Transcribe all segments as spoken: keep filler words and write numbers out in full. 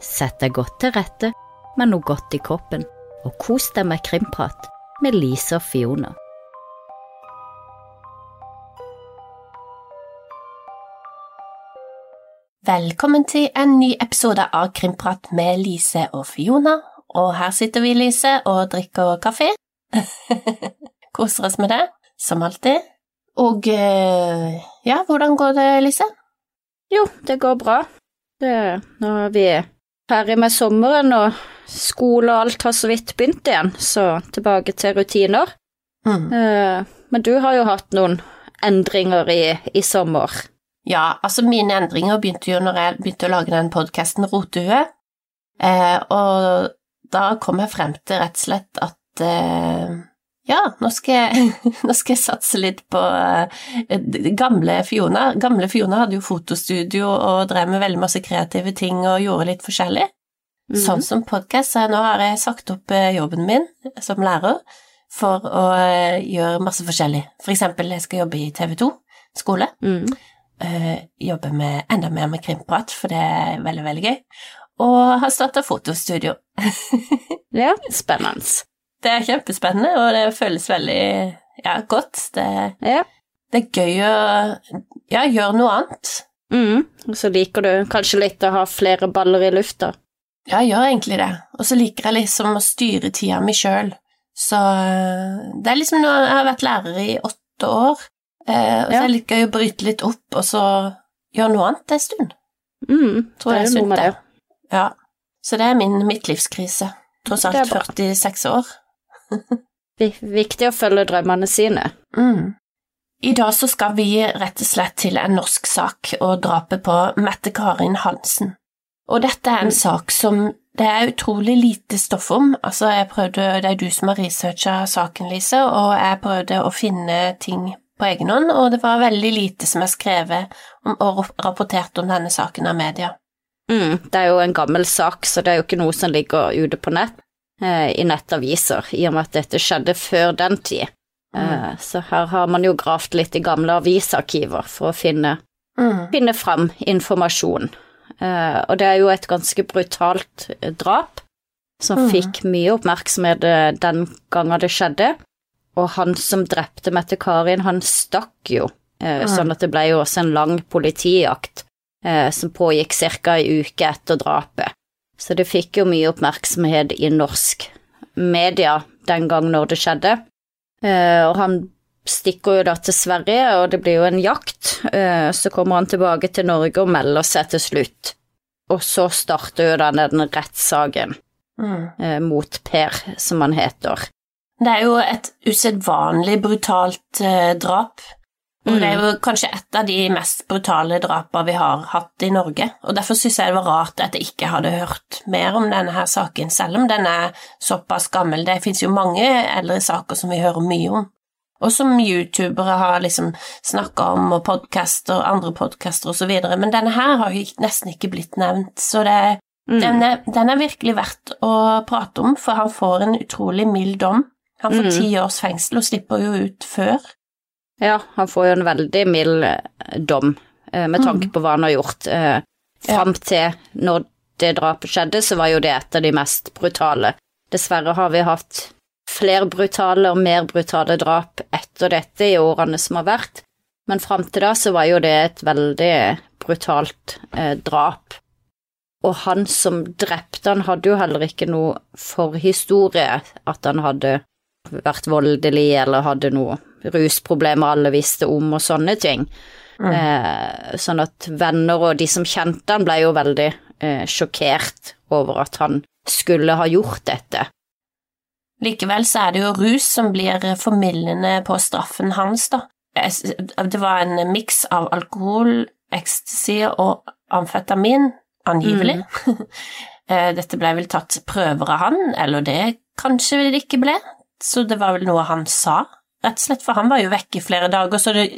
Sett deg godt til rette med noe godt i kroppen, og kos deg med krimprat med Lise og Fiona. Velkommen til en ny episode av Krimprat med Lise og Fiona, og her sitter vi, Lise, og drikker kaffe. Koser oss med det, som alltid. Og ja, hvordan går det, Lise? Jo, det går bra. Det, nå er vi ferdig med sommeren, og skole og alt har så vidt begynt igjen, så tilbake til rutiner. Mm. Uh, men du har jo hatt noen endringer i, i sommer. Ja, altså mine endringer begynte jo når jeg begynte å lage den podcasten Rotehue, uh, og da kom jeg frem til rett og slett at uh, ja, nå skal, jeg, nå skal jeg satse litt på uh, gamle Fiona. Gamle Fiona hadde jo fotostudio og drev med veldig masse kreative ting og gjorde litt forskjellig. Mm. Sånn som podcast, så nå har jeg sagt opp uh, jobben min som lærer for å uh, gjøre masse forskjellig. For eksempel, jeg skal jobbe i T V to, skole. Mm. Uh, jobbe med, enda mer med krimprat, for det er veldig, veldig gøy. Og har startet fotostudio. Ja, spennende. Det er kjempespennende, og det føles veldig ja, godt. Det, ja. det er gøy å ja, gjøre noe annet. Mm. Og så liker du kanskje litt å ha flere baller i lufta. Ja, jeg gjør egentlig det. Og så liker jeg liksom å styre tida mi selv. Så det er liksom når jeg har vært lærer i åtte år, eh, og så ja. Jeg liker å bryte litt opp, og så gjøre noe annet en stund. Mm, Tror jeg er noe med det. Ja, så det er min midtlivskrise. Tross alt førtiseks år. Viktig å følge drømmene sine. Mm. I dag så skal vi rett og slett til en norsk sak og drapet på Mette-Karin Hansen. Og dette er en mm. sak som det er utrolig lite stoff om. Altså, jeg prøvde, det er du som har researchet saken, Lise, og jeg prøvde å finne ting på egen hånd, og det var veldig lite som er skrevet om, og rapportert om denne saken av media. Mm, det er jo en gammel sak, så det er jo ikke noe som ligger ute på nett, eh, i nettaviser, i og med at dette skjedde før den tid. Mm. Eh, så her har man jo gravt litt i gamle avisarkiver for å finne, mm. finne frem informasjon. Uh, og det er jo et ganske brutalt uh, drap som mm. fikk mye oppmerksomhet uh, den gangen det skjedde, og han som drepte Mette-Karin, han stakk jo, uh, mm. sånn at det ble jo også en lang politijakt uh, som pågikk cirka en uke etter drapet. Så det fikk jo mye oppmerksomhet i norsk media den gang når det skjedde, uh, og han stikker jo da til Sverige, og det blir jo en jakt, så kommer han tilbake til Norge og melder seg til slutt. Og så starter jo da den rettssaken mm. mot Per, som han heter. Det er jo et usedvanlig brutalt eh, drap, og mm. det er jo kanskje et av de mest brutale drapene vi har hatt i Norge, og derfor synes jeg det var rart at jeg ikke hadde hørt mer om denne her saken, selv om den er såpass gammel. Det finnes jo mange eldre saker som vi hører mye om. Og som youtubere har liksom snakket om, og podcaster, andre podcaster og så videre, men denne her har jo nesten ikke blitt nevnt, så det, mm. den, er, den er virkelig verdt å prate om, for han får en utrolig mild dom. Han får ti mm. års fengsel og slipper jo ut før. Ja, han får jo en veldig mild dom, med tanke på hva han har gjort. Frem til når det drapet skjedde, så var jo det et av de mest brutale. Dessverre har vi hatt flere brutale og mer brutale drap etter dette i årene som har vært, men frem til da så var jo det et veldig brutalt eh, drap. Og han som drepte han hadde jo heller ikke noe forhistorie, at han hadde vært voldelig eller hadde noe rusproblemer alle visste om og sånne ting. Mm. Eh, sånn at venner og de som kjente han ble jo veldig eh, sjokkert over at han skulle ha gjort dette. Likevel så er det jo rus som blir formildende på straffen hans da. Det var en mix av alkohol, ecstasy og amfetamin, angivelig. Mm. Dette ble vel tatt prøver av han, eller det kanskje det ikke ble, så det var vel noe han sa, rett og slett, for han var jo vekk i flere dager, så det,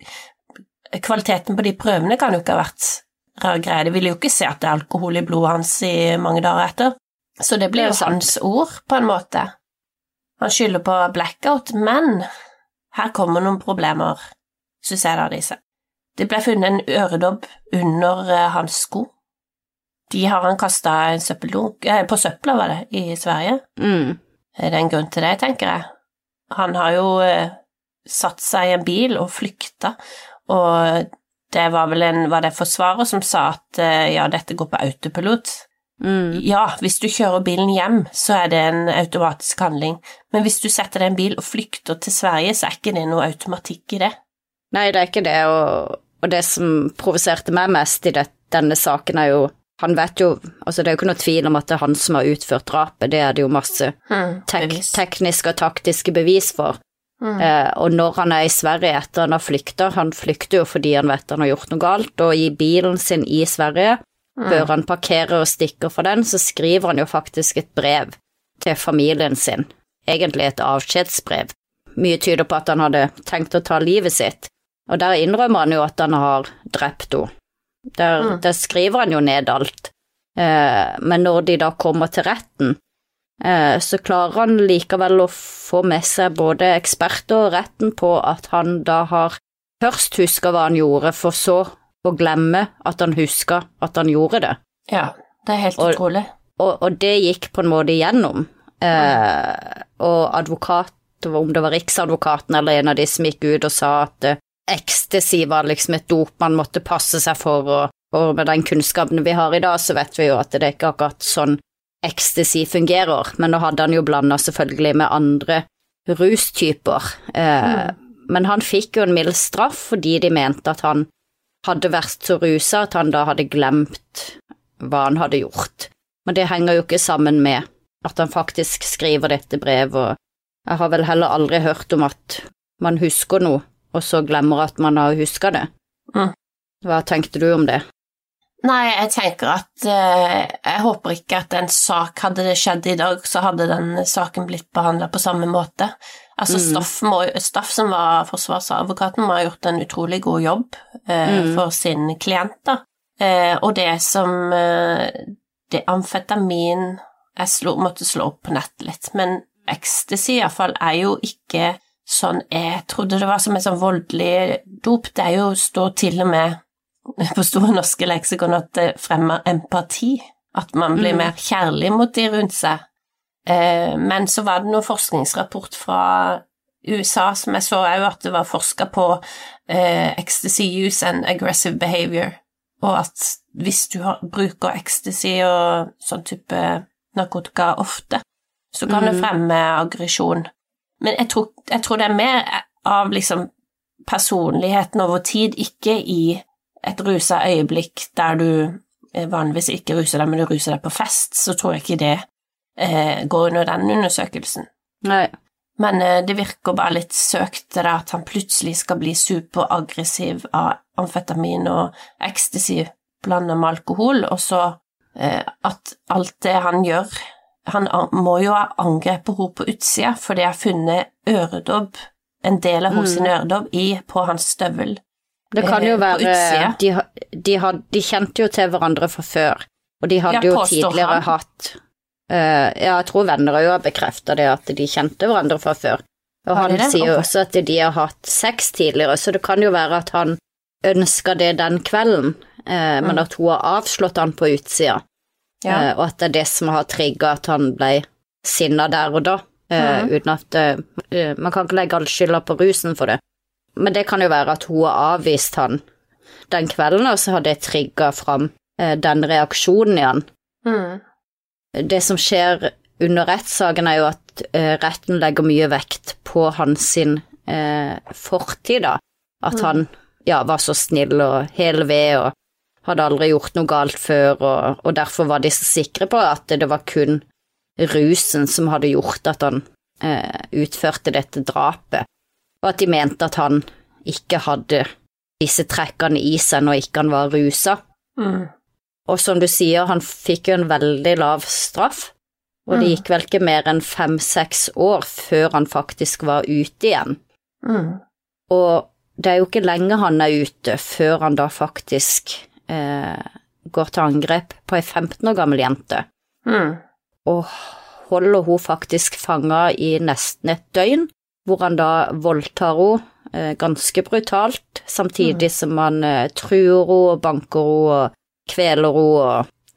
kvaliteten på de prøvene kan jo ikke ha vært rar greie. Det ville jo ikke se at det er alkohol i blodet hans i mange dager etter, så det ble jo hans ord på en måte. Han skylder på blackout, men her kommer noen problemer, synes jeg da, disse. Det ble funnet en øredobb under hans sko. de har han kastet en søppeldunk, eh, på søppler var det, i Sverige. Mm. Er det en grunn til det, tenker jeg? Han har jo eh, satt seg i en bil og flykta, og det var vel en, var det forsvarer som sa at eh, ja, dette går på autopilot. Mm. Ja, hvis du kjører bilen hjem, så er det en automatisk handling, men hvis du setter deg en bil og flykter til Sverige, så er ikke det noe automatikk i det. Nei, det er ikke det, og, og det som provoserte meg mest i det, denne saken er jo, han vet jo, altså det er jo ikke noe tvil om at det er han som har utført drapet, det er det jo masse hmm, tek tekniske og taktiske bevis for. Hmm. Eh, og når han er i Sverige etter han har flyktet, han flykter jo fordi han vet han har gjort noe galt, og i bilen sin i Sverige, Mm. før han parkerer og stikker for den, så skriver han jo faktisk et brev til familien sin, egentlig et avskjedsbrev. Mye tyder på at han hadde tenkt å ta livet sitt, og der innrømmer han jo at han har drept henne. Der, mm. der skriver han jo ned alt, eh, men når de da kommer til retten, eh, så klarer han likevel å få med seg både eksperter og retten på at han da har først husket hva han gjorde, for så og glemme at han husker at han gjorde det. Ja, det er helt og, utrolig. Og, og det gikk på en måte igjennom. Eh, og advokat, om det var riksadvokaten eller en av de som gikk ut og sa at eh, ecstasy var liksom et dop man måtte passe seg for, og, og med den kunnskapen vi har i dag, så vet vi jo at det er ikke akkurat sånn ecstasy fungerer, men nå hadde han jo blandet selvfølgelig med andre rustyper. Eh, mm. Men han fikk jo en mild straff fordi de mente at han hadde vært så ruset at han da hadde glemt hva han hadde gjort. Men det henger jo ikke sammen med at han faktisk skriver dette brevet, og jeg har vel heller aldri hørt om at man husker noe, og så glemmer at man har husket det. Mm. Hva tenkte du om det? Nei, jeg tenker at eh, jeg håper ikke at en sak, hadde det skjedd i dag, så hadde den saken blitt behandlet på samme måte. Altså mm. Staff, må, Staff som var forsvarsadvokaten, må ha gjort en utrolig god jobb eh, mm. for sin klient da. Eh, og det som eh, det amfetamin jeg slo, måtte slå opp på nett litt, men ecstasy i hvert fall er jo ikke sånn, jeg trodde det var som en sånn voldelig dop, det er jo, står til og med på Store norske leksikon at det fremmer empati, at man blir mm. mer kjærlig mot de rundt seg. Eh, men så var det noen forskningsrapport fra U S A som jeg så jo at det var forsket på eh, ecstasy use and aggressive behavior, og at hvis du har, bruker ecstasy og sånn type narkotika ofte, så kan mm. det fremme aggresjon. Men jeg tror, jeg tror det er mer av liksom personligheten over tid, ikke i et ruset øyeblikk der du vanligvis ikke ruser deg, men du ruser deg på fest, så tror jeg ikke det eh, går under den undersøkelsen. Nei. Men eh, det virker bare litt søkt det der at han plutselig skal bli superaggressiv av amfetamin og ecstasy blandet med alkohol, og så eh, at alt det han gjør, han må jo ha angrepet henne på utsida, for det har funnet øredobb, en del av hos sin øredobb i, på hans støvel. Det kan jo være, de, de, had, de kjente jo til hverandre fra før, og de hadde jo tidligere han. hatt, uh, ja, jeg tror venner jo har bekreftet det, at de kjente hverandre fra før. Og han sier jo også at de har hatt sex tidligere, så det kan jo være at han ønsker det den kvelden, uh, men mm. at hun har avslått han på utsida, ja. uh, og at det er det som har trigget at han ble sinnet der og da, uh, mm. uten at uh, man kan ikke legge all skylda på rusen for det. Men det kan jo være at hun har avvist han den kvelden, og så har det trigget fram eh, den reaksjonen i han. Mm. Det som skjer under rettssaken er jo at eh, retten legger mye vekt på hans sin eh, fortid da. At mm. han ja, var så snill og hel ved og hadde aldri gjort noe galt før, og, og derfor var de så sikre på at det var kun rusen som hadde gjort at han eh, utførte dette drapet. Og at de mente at han ikke hadde disse trekkene i seg når ikke han var rusa. Mm. Og som du sier, han fikk jo en veldig lav straff, og det gikk vel ikke mer enn fem-seks år før han faktisk var ute igjen. Mm. Og det er jo ikke lenge han er ute før han da faktisk eh, går til angrep på en femten år gammel jente. Mm. Og holder hun faktisk fanget i nesten et døgn, hvor han da voldtar henne eh, ganske brutalt, samtidig mm. som han eh, truer henne og banker henne og kveler henne og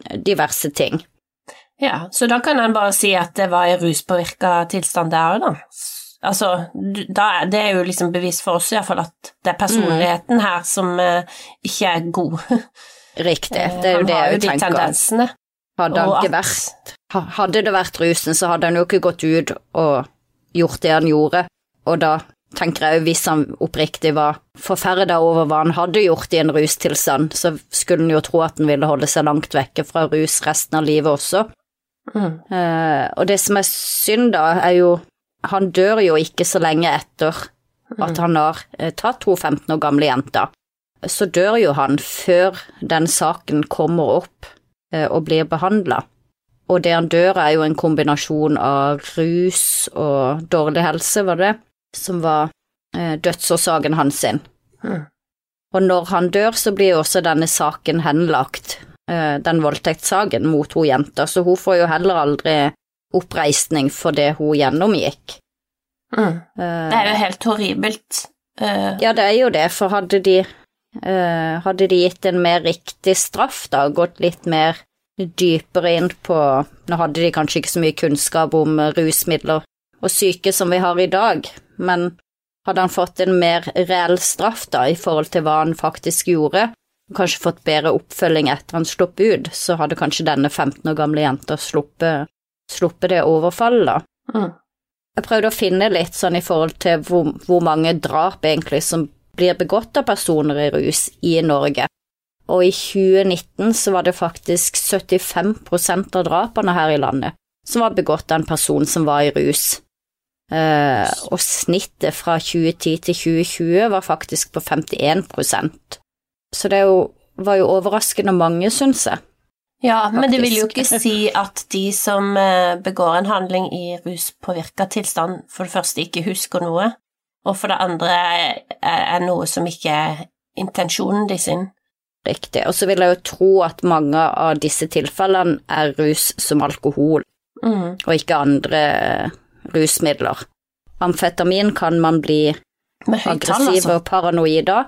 diverse ting. Ja, så da kan en bare si at det var i ruspåvirket tilstand der, da. Altså, da, det er jo liksom bevis for oss i hvert fall at det er personligheten her som uh, ikke er god. Riktig, det er jo det jeg tenker. Tendensene. Hadde, han ikke vært, hadde det vært rusen, så hadde han jo ikke gått ut og gjort det han gjorde, og da tenker jeg, hvis han oppriktig var forferdet over hva han hadde gjort i en rustilstand, så skulle han jo tro at han ville holde seg langt vekke fra rus resten av livet også. Mm. Uh, og det som er synd da, er jo, han dør jo ikke så lenge etter at han har uh, tatt to femten år gamle jenter. Så dør jo han før den saken kommer opp uh, og blir behandlet. Og det han dør er jo en kombinasjon av rus og dårlig helse, var det, som var uh, dødsårsaken hans sin. Mm. Og når han dør, så blir jo også denne saken henlagt, den voldtektssaken mot hun jenta, så hun får jo heller aldri oppreisning for det hun gjennomgikk. Mm. Det er jo helt horribelt. Uh... Ja, det er jo det, for hadde de, uh, hadde de gitt en mer riktig straff da, gått litt mer dypere inn på, nå hadde de kanskje ikke så mye kunnskap om rusmidler og syke som vi har i dag, men hadde han fått en mer reell straff da, i forhold til hva han faktisk gjorde, kanskje fått bedre oppfølging etter han slupp ut, så hadde kanskje denne femten år gamle jenta sluppet, sluppet det overfallet da. Mm. Jeg prøvde å finne litt sånn i forhold til hvor, hvor mange drap egentlig som blir begått av personer i rus i Norge. Og i tjue nitten så var det faktisk syttifem prosent av drapene her i landet som var begått av en person som var i rus. Eh, og snittet fra tjue ti til tjue tjue var faktisk på femtien prosent. Så det jo, var jo overraskende mange, synes jeg. Ja, men det vil jo ikke si at de som begår en handling i ruspåvirket tilstand, for det første ikke husker noe, og for det andre er, er noe som ikke er intensjonen de sin. Riktig, og så vil jeg jo tro at mange av disse tilfellene er rus som alkohol, mm. og ikke andre rusmidler. Amfetamin kan man bli aggressiv altså. Og paranoid av,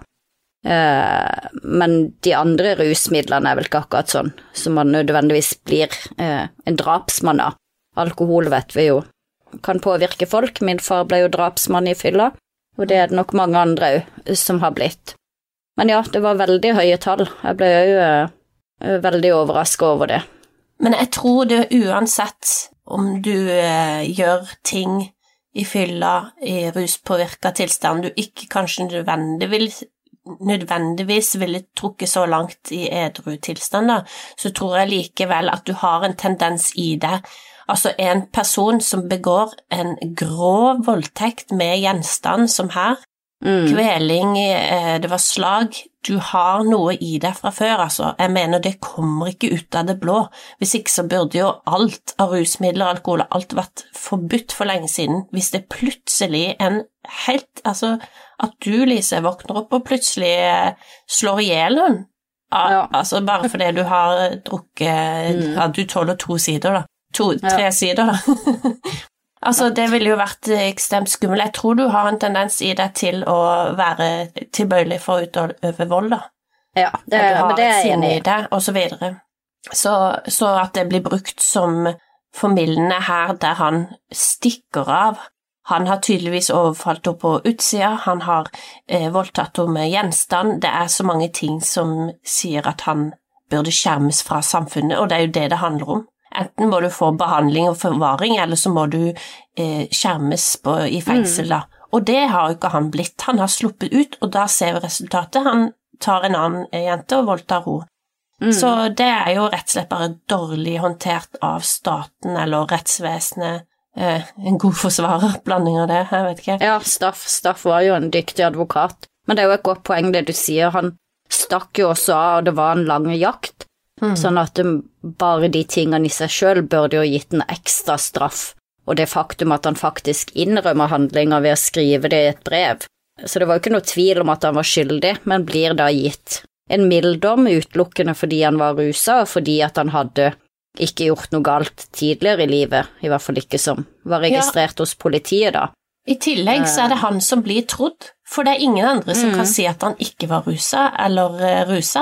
Uh, men de andre rusmidlene er vel ikke akkurat sånn som man nødvendigvis blir uh, en drapsmann av. Alkohol vet vi jo kan påvirke folk. Min far ble jo drapsmann i fylla, og det er det nok mange andre jo som har blitt. Men ja, det var veldig høye tall. Jeg ble jo uh, veldig overrasket over det. Men jeg tror det uansett om du uh, gjør ting i fylla, i ruspåvirket tilstand, du ikke kanskje nødvendigvis nødvendigvis ville trukket så langt i edru tilstand, da, så tror jeg likevel at du har en tendens i det. Altså en person som begår en grov voldtekt med gjenstand som her, mm. kveling, det var slag, du har noe i det fra før, altså. Jeg mener det kommer ikke ut av det blå. Hvis ikke så burde jo alt av rusmidler, alkohol, alt vært forbudt for lenge siden. Hvis det plutselig en helt, altså at du, Lise, våkner opp og plutselig slår ihjel noen, ja. Altså bare fordi du har drukket, mm. ja, du tåler to sider da, to, tre ja. Sider da. Altså det ville jo vært ekstremt skummelt. Jeg tror du har en tendens i deg til å være tilbøyelig for å utøve vold da. Ja, det, men det er jeg enig i. Det, og så videre. Så, så at det blir brukt som formildende her der han stikker av. Han har tydeligvis overfalt henne på utsida, han har eh, voldtatt henne med gjenstand. Det er så mange ting som sier at han burde skjermes fra samfunnet, og det er jo det det handler om. Enten må du få behandling og forvaring, eller så må du eh, skjermes på, i fengsel da. Mm. Og det har jo ikke han blitt. Han har sluppet ut, og da ser vi resultatet. Han tar en annen jente og voldtar henne. Mm. Så det er jo rett og slett bare dårlig håndtert av staten eller rettsvesenet. Eh, en god forsvarer, blanding av det, jeg vet ikke. Ja, Staff, Staff var jo en dyktig advokat, men det er jo et godt poeng det du sier, han stakk jo også av, og det var en lang jakt, mm. sånn at det, bare de tingene i seg selv burde jo gitt en ekstra straff, og det faktum at han faktisk innrømmer handlinger ved å skrive det i et brev. Så det var jo ikke noe tvil om at han var skyldig, men blir da gitt en milddom utelukkende fordi han var rusa, og fordi at han hadde ikke gjort noe galt tidligere i livet, i hvert fall ikke som var registrert ja. Hos politiet da. I tillegg så er det han som blir trodd, for det er ingen andre som mm. kan si at han ikke var rusa eller uh, rusa.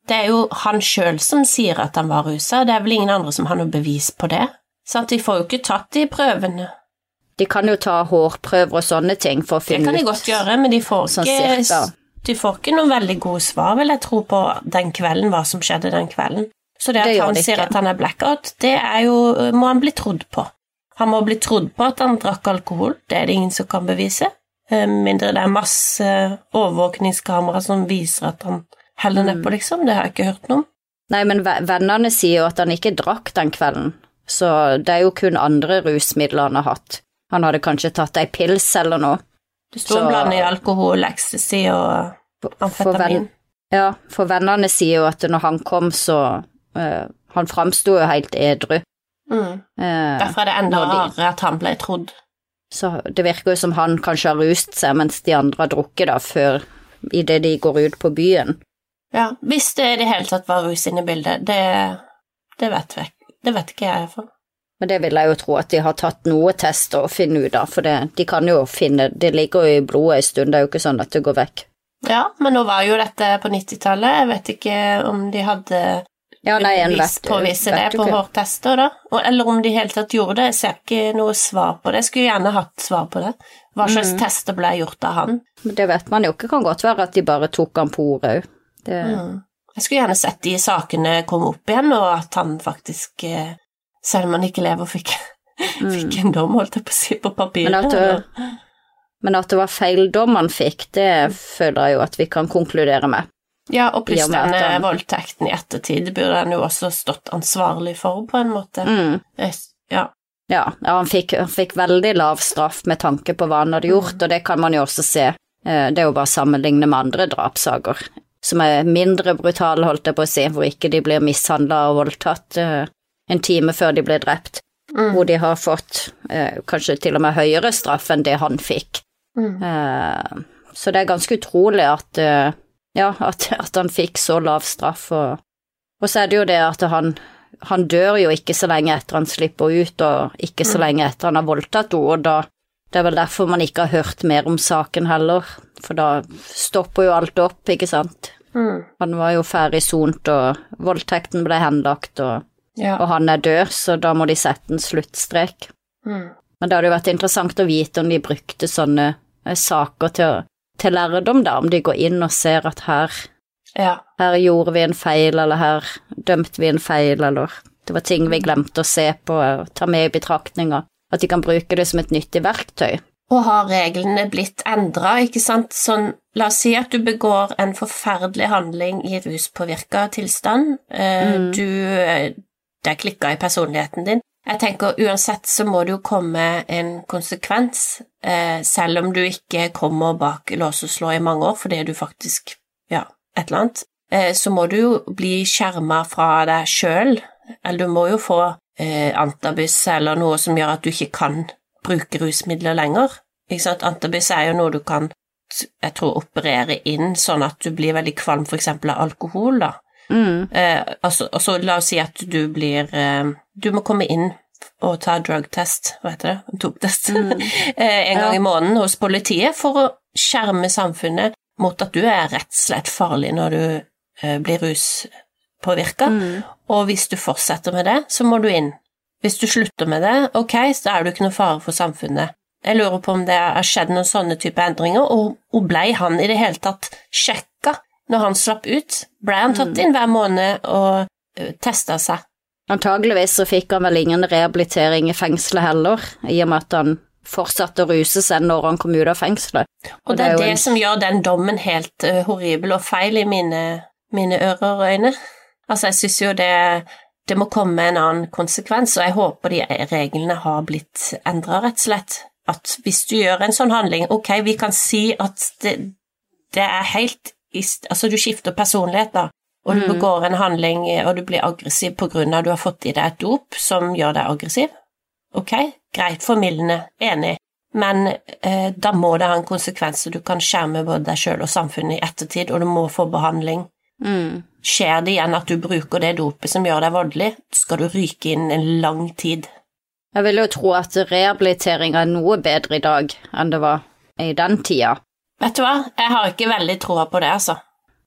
det er jo han selv som sier at han var ruset, det er vel ingen andre som har noe bevis på det. Så de får jo ikke tatt de prøvene. De kan jo ta hårprøver og sånne ting for å finne ut. Det kan de godt gjøre, men de får sånn ikke, cirka. de får ikke noen veldig gode svar, vil jeg tro, på den kvelden, hva som skjedde den kvelden. Så det at det han det sier at han er blackout, det er jo, må han bli trodd på. Han må bli trodd på at han drakk alkohol, det er det ingen som kan bevise. Mindre det er masse overvåkningskamera som viser at han heller ned på, liksom. Det har jeg ikke hørt noe om. Nei, men vennene sier jo at han ikke drakk den kvelden, så det er jo kun andre rusmidler han har hatt. Han hadde kanskje tatt ei pils eller noe. Det står en blanding alkohol, ecstasy og amfetamin. Ja, for vennene sier jo at når han kom, så uh, han fremstod jo helt edru. Mm. Uh, Derfor er det enda rarere at han ble trodd. Så det virker jo som han kanskje har rust seg, mens de andre har drukket da, før i det de går ut på byen. Ja, hvis det i det hele tatt var rus inne i bildet, det, det, vet vi, det vet ikke jeg for. Men det vil jeg jo tro at de har tatt noe tester og finne ut av, for det, de kan jo finne, det ligger jo i blodet en stund, det er jo ikke sånn at det går vekk. Ja, men nå var jo dette på nittitallet, jeg vet ikke om de hadde ja, nei, en vet, påvise vet det på hårtester da, eller om de helt tatt gjorde det, jeg ser ikke noe svar på det, jeg skulle gjerne hatt svar på det. Hva slags mm. tester ble gjort av han? Det vet man jo ikke, kan godt være at de bare tok han på ordet. Det... Mm. Jeg skulle gjerne sett de sakene komme opp igjen, og at han faktisk, selv om han ikke lever, fikk, mm. fikk en dom, holdt jeg på å si, på papiret. Men at det, men at det var feil dom han fikk, det føler jeg jo at vi kan konkludere med. Ja, og pluss denne han... voldtekten i ettertid burde han jo også stått ansvarlig for på en måte. Mm. Ja. Ja, ja han, fikk, han fikk veldig lav straff med tanke på hva han hadde gjort, mm. og det kan man jo også se. Det er jo bare å sammenligne med andre drapssaker, som er mindre brutale, holdt jeg på å si, hvor ikke de blir mishandlet og voldtatt en time før de blir drept, mm. hvor de har fått eh, kanskje til og med høyere straff enn det han fikk. Mm. Eh, så det er ganske utrolig at eh, Ja, at, at han fikk så lav straff, og, og så er det jo det at han, han dør jo ikke så lenge etter han slipper ut, og ikke så lenge etter han har voldtatt henne, og da, det er vel derfor man ikke har hørt mer om saken heller, for da stopper jo alt opp, ikke sant? Mm. Han var jo ferdig sont, og voldtekten ble henlagt, og, ja. og han er død, så da må de sette en sluttstrek. Mm. Men det hadde jo vært interessant å vite om de brukte sånne eh, saker til å til lærdom da, om de går inn og ser at her, ja. her gjorde vi en feil, eller her dømte vi en feil, eller det var ting vi glemte å se på og ta med i betraktninger, at de kan bruke det som et nyttig verktøy. Og har reglene blitt endret, ikke sant? Sånn, la oss si at du begår en forferdelig handling i ruspåvirket tilstand, mm. du, det er klikket i personligheten din. Jeg tenker uansett så må det jo komme en konsekvens, eh, selv om du ikke kommer bak lås og slå i mange år, fordi du faktisk, ja, et eller annet, eh, så må du jo bli skjermet fra deg selv, eller du må jo få eh, antabus eller noe som gjør at du ikke kan bruke rusmidler lenger. Ikke sant? Antabus er jo noe du kan, jeg tror, operere inn sånn at du blir veldig kvalm for eksempel av alkohol da. Mm. Eh, altså, altså la oss si at du blir eh, du må komme inn og ta drug-test, hva heter det? En toptest mm. eh, en gang ja. i måneden hos politiet for å skjerme samfunnet mot at du er rett og slett farlig når du eh, blir ruspåvirket, mm. og hvis du fortsetter med det, så må du inn. Hvis du slutter med det, ok, så er du ikke noe fare for samfunnet. Jeg lurer på om det har skjedd noen sånne type endringer, og, og ble han i det hele tatt sjekket når han slapp ut? Ble han tatt inn hver måned og uh, testet seg? Antageligvis så fikk han vel ingen rehabilitering i fengselet heller, i og med at han fortsatte å ruse seg når han kom ut av fengselet. Og, og det er det, det en... som gjør den dommen helt uh, horribel og feil i mine, mine ører og øyne. Altså, jeg synes jo det, det må komme en annen konsekvens, og jeg håper de reglene har blitt endret rett og slett. At hvis du gjør en sånn handling, ok, vi kan si at det, det er helt altså du skifter personlighet da, og du mm. begår en handling, og du blir aggressiv på grunn av at du har fått i deg et dop som gjør deg aggressiv. Ok, greit formildende, enig, men eh, da må det ha en konsekvens, så du kan skjerme både deg selv og samfunnet i ettertid, og du må få behandling. Mm. Skjer det igjen at du bruker det dopet som gjør deg voldelig, skal du ryke inn en lang tid. Jeg vil jo tro at rehabilitering er noe bedre i dag enn det var i den tida. Vet du hva? Jeg har ikke veldig troa på det, altså.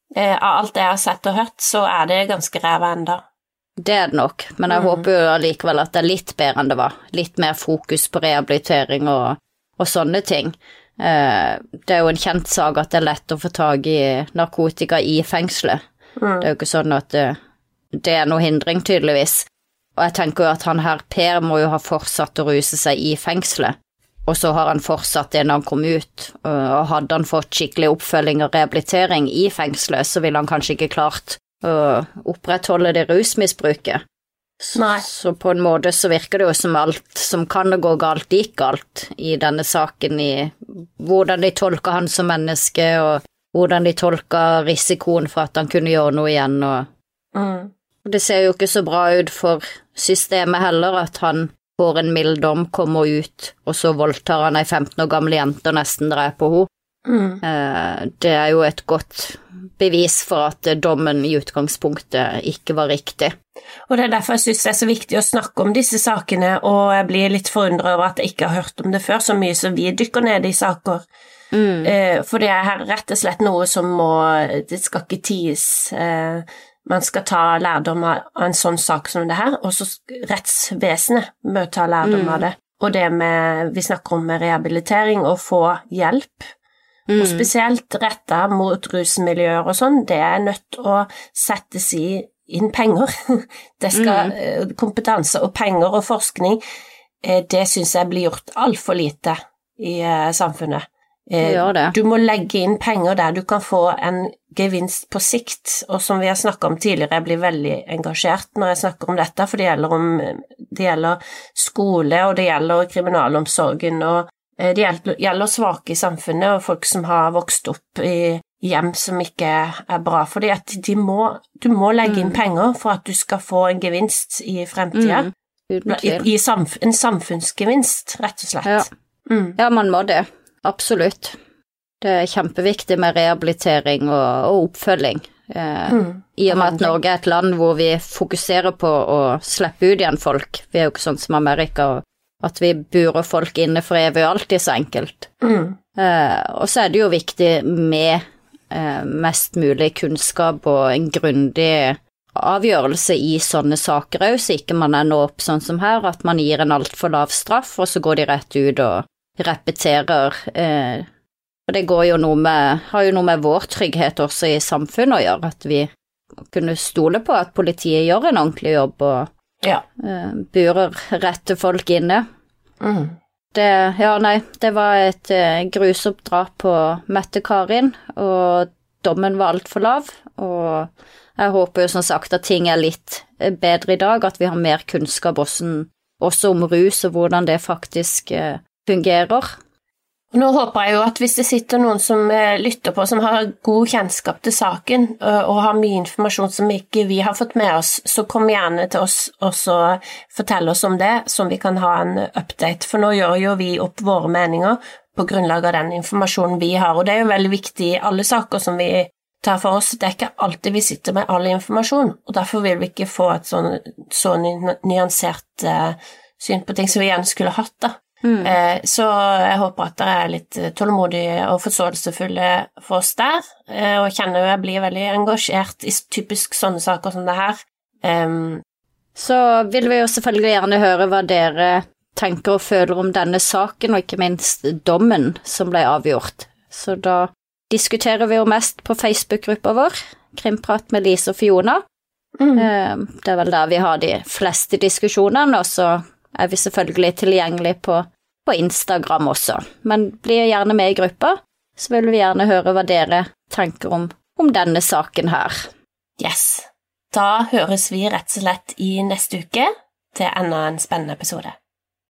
Eh, av alt det jeg har sett og hørt, så er det ganske ræva enda. Det er det nok, men jeg mm. håper jo allikevel at det er litt bedre enn det var. Litt mer fokus på rehabilitering og, og sånne ting. Eh, det er jo en kjent sak at det er lett å få tag i narkotika i fengselet. Mm. Det er jo ikke sånn at det, det er noe hindring, tydeligvis. Og jeg tenker jo at han her, Per, må jo ha fortsatt å ruse seg i fengselet. Og så har han fortsatt det når han kom ut, og hadde han fått skikkelig oppfølging og rehabilitering i fengselet, så ville han kanskje ikke klart å opprettholde det rusmisbruket. Nei. Så på en måte så virker det jo som alt som kan gå galt, gikk galt i denne saken, i hvordan de tolker han som menneske, og hvordan de tolker risikoen for at han kunne gjøre noe igjen. Og mm. det ser jo ikke så bra ut for systemet heller, at han får en mild dom, kommer ut, og så voldtar han ei femten år gamle jente og nesten dreper henne. Mm. Det er jo et godt bevis for at dommen i utgangspunktet ikke var riktig. Og det er derfor jeg synes det er så viktig å snakke om disse sakene, og jeg blir litt forundret over at jeg ikke har hørt om det før, så mye som vi dykker ned i saker. Mm. For det er her rett og slett noe som må, det skal ikke ties, man skal ta lærdom av en sånn sak som det her, og så rettsvesenet må ta lærdom mm. av det. Og det med, vi snakker om rehabilitering og få hjelp, mm. og spesielt rettet mot rusmiljøer og sånn, det er nødt å settes i inn penger. Det skal, mm. kompetanse og penger og forskning, det synes jeg blir gjort alt for lite i samfunnet. Du må legge inn penger der du kan få en gevinst på sikt, og som vi har snakket om tidligere, jeg blir veldig engasjert når jeg snakker om dette, for det gjelder, om, det gjelder skole, og det gjelder kriminalomsorgen, og det gjelder, gjelder svake i samfunnet, og folk som har vokst opp i hjem som ikke er bra, fordi at de må, du må legge inn penger for at du skal få en gevinst i fremtiden, mm. I, i samf en samfunnsgevinst, rett og slett. Ja, mm. ja man må det. Absolutt. Det er kjempeviktig med rehabilitering og, og oppfølging. Eh, mm. I og med at Norge er et land hvor vi fokuserer på å slippe ut igjen folk. Vi er jo ikke sånn som Amerika, at vi burer folk inne for evig og alltid så enkelt. Mm. Eh, og så er det jo viktig med eh, mest mulig kunnskap og en grundig avgjørelse i sånne saker også, så ikke man ender opp sånn som her, at man gir en alt for lav straff, og så går de rett ut og repeterer, eh, og det går jo noe med, har jo noe med vår trygghet også i samfunnet å gjøre, at vi kunne stole på at politiet gjør en ordentlig jobb og ja. eh, burer rette folk inne. Mm. Det, ja, nei, det var et eh, grusomt drap på Mette-Karin, og dommen var alt for lav, og jeg håper jo som sagt at ting er litt bedre i dag, at vi har mer kunnskap også, også om rus og hvordan det faktisk eh, fungerer. Og nå håper jeg jo at hvis det sitter noen som lytter på, som har god kjennskap til saken, og har mye informasjon som ikke vi har fått med oss, så kom gjerne til oss og så fortell oss om det, så vi kan ha en update, for nå gjør jo vi opp våre meninger på grunnlag av den informasjonen vi har, og det er jo veldig viktig i alle saker som vi tar for oss. Det er ikke alltid vi sitter med all informasjon, og derfor vil vi ikke få et sånn, så nyansert uh, syn på ting som vi gjerne skulle hatt da. Mm. Eh, så jeg håper at dere er litt tålmodige og forståelsesfulle for oss der, eh, og kjenner jo jeg blir veldig engasjert i typisk sånne saker som det her. Um, så vil vi jo selvfølgelig gjerne høre hva dere tenker og føler om denne saken, og ikke minst dommen som ble avgjort. Så da diskuterer vi jo mest på Facebook-gruppa vår, Krimprat med Lise og Fiona. mm. eh, Det er vel der vi har de fleste diskusjonene, og så er vi selvfølgelig tilgjengelig på, på Instagram også. Men bli gjerne med i gruppa, så vil vi gjerne høre hva dere tenker om, om denne saken her. Yes. Da høres vi rett og slett i neste uke til enda en spennende episode.